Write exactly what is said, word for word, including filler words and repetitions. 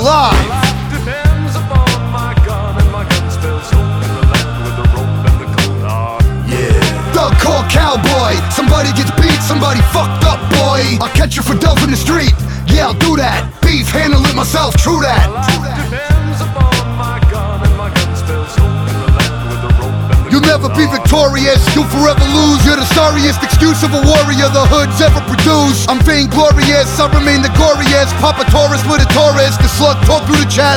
alive. Depends upon my gun, and my gun spells hope in the land with the rope and the cold hard. Yeah. Thug call cowboy. Somebody gets beat, somebody fucked up, boy. I'll catch you for dope in the street. Yeah, I'll do that. Beef, handle it myself, true that. Depends upon my gun, and my gun spells hope in the land with the rope and the You'll never be victorious, you'll forever lose. You're the sorriest excuse of a warrior the hood's ever produced. I'm vainglorious, I remain the goriest. Papa Taurus with a Taurus, the slug tore through the chest.